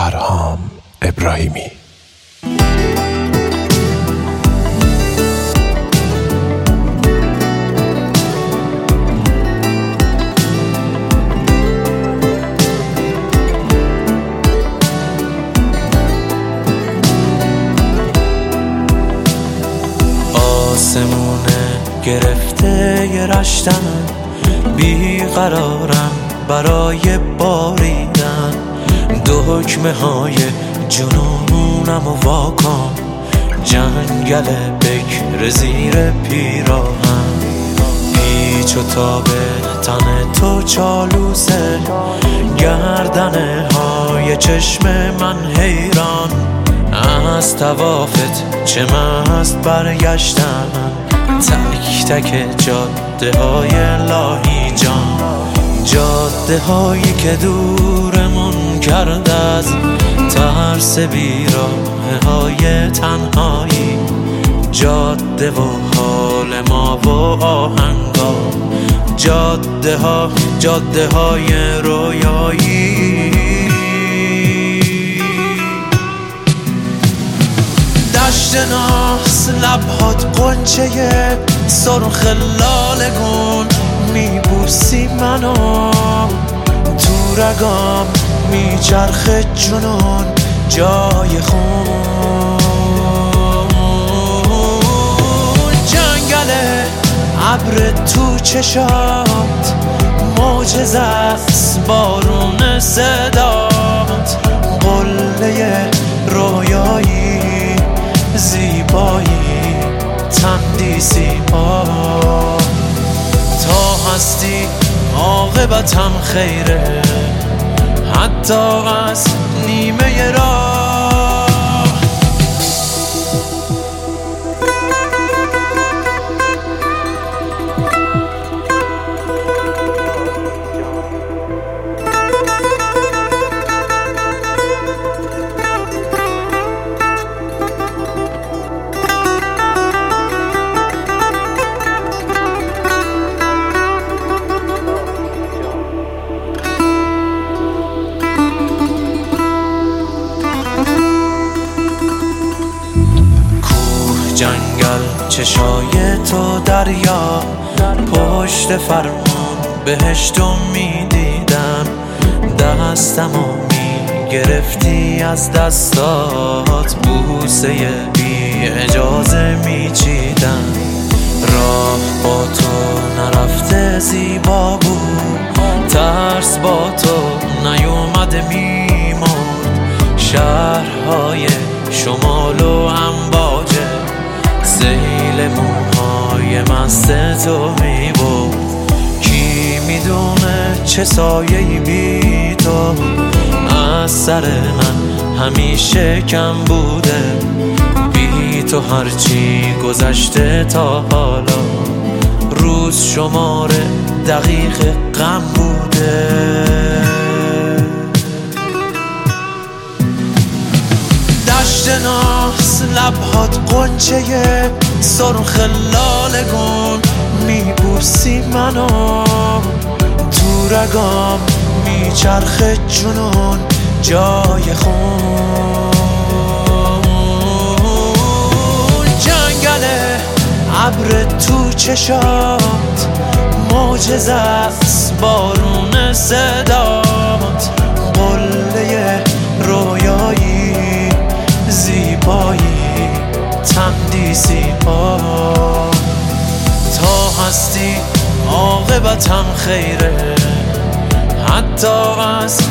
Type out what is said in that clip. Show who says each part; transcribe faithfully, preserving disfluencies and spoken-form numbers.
Speaker 1: فرهام ابراهیمی.
Speaker 2: آسمونه گرفته ی رشتم، بیقرارم برای باریدن. دکمه های جنونم و واکن، جنگل بکر زیر پیراهن. پیچ و تاب تن تو چالوسه، گردنه های چشم من حیران. از طوافت چه مست برگشتم، تک تک جاده های لاهیجان. جاده هایی که دورمون کرد از ترس بیراه های تنهایی. جاده و حال ما و آهنگا، جاده ها جاده های رویایی. دشت ناس لبهات قنچه سرخ لالگون، میبوسی منو تو رگام، میچرخه جنون جای خون. جنگل ابر تو چشات، معجزه است بارون صدات. قله رویایی، زیبایی، تندیسی ها. تا هستی عاقبتم خیره، حتی از نیمه راه. جنگل چشای تو دریا، پشت فرمون بهشتو میدیدم. دستمو میگرفتی از دستات، بوسه بی اجازه میچیدم. راه با تو نرفته زیبا بود، ترس با تو نیومده میمرد. شهرهای شمال و امواجه، سیل موهای مست تو میبود. کی میدونه چه سایه‌ای بی تو از سر من همیشه کم بوده. بی تو هرچی گذشته تا حالا، روز شمار دقیق غم بوده. دشت ناس لبهات قنچه سرخ لالگون، میبوسی منو تو رگام، میچرخه جنون جای خون. جنگل ابر تو چشات، معجزه است بارون صدات. قله رویایی، زیبایی، تندیسی ها. تا هستی عاقبتم خیره، حتی از